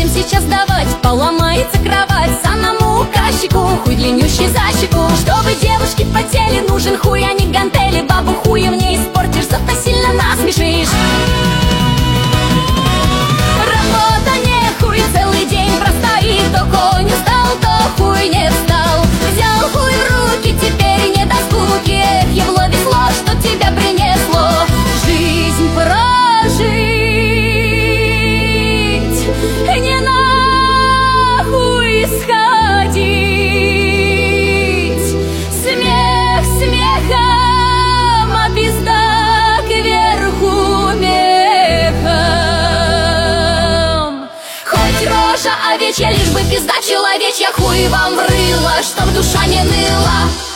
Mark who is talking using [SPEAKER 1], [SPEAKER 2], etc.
[SPEAKER 1] сейчас давать. Поломается кровать, самому кащику, хуй длиннющий за щеку. Чтобы девушке потели, нужен хуй, а не гантели. Бабу хуем не испортишь, зато сильно насмешишь. Работа не хуй, целый день простоит. То конь устал, то хуй не встал. Взял хуй в руки, теперь не до скуки. Эх, ебло весло, что тебя принесло. Жизнь прожить, не нахуй сходить. Смех смехом, а пизда кверху мехом. Хоть рожа овечья, лишь бы пизда человечья. Хуй вам в рыло, чтоб душа не ныла.